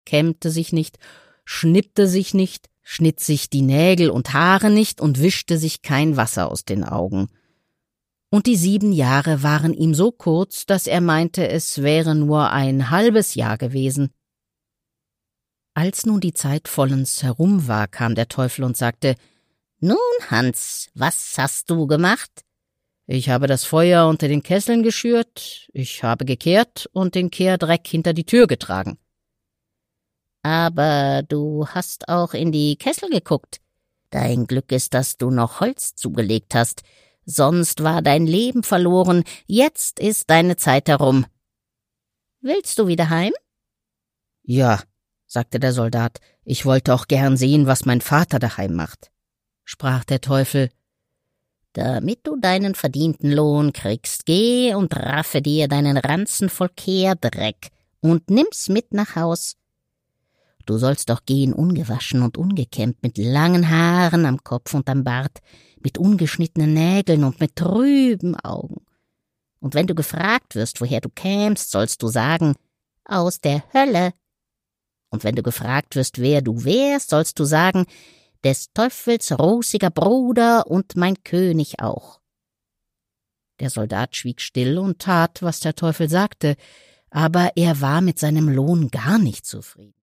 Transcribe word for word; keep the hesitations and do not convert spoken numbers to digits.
kämmte sich nicht, schnippte sich nicht, schnitt sich die Nägel und Haare nicht und wischte sich kein Wasser aus den Augen. Und die sieben Jahre waren ihm so kurz, dass er meinte, es wäre nur ein halbes Jahr gewesen. Als nun die Zeit vollends herum war, kam der Teufel und sagte: »Nun, Hans, was hast du gemacht?« »Ich habe das Feuer unter den Kesseln geschürt, ich habe gekehrt und den Kehrdreck hinter die Tür getragen.« »Aber du hast auch in die Kessel geguckt. Dein Glück ist, dass du noch Holz zugelegt hast, sonst war dein Leben verloren, jetzt ist deine Zeit herum. Willst du wieder heim?« »Ja«, sagte der Soldat, »ich wollte auch gern sehen, was mein Vater daheim macht.« Sprach der Teufel: »Damit du deinen verdienten Lohn kriegst, geh und raffe dir deinen Ranzen voll Kehrdreck und nimm's mit nach Haus. Du sollst doch gehen ungewaschen und ungekämmt, mit langen Haaren am Kopf und am Bart, mit ungeschnittenen Nägeln und mit trüben Augen. Und wenn du gefragt wirst, woher du kämst, sollst du sagen: »Aus der Hölle.« Und wenn du gefragt wirst, wer du wärst, sollst du sagen: »Des Teufels rosiger Bruder und mein König auch.« Der Soldat schwieg still und tat, was der Teufel sagte, aber er war mit seinem Lohn gar nicht zufrieden.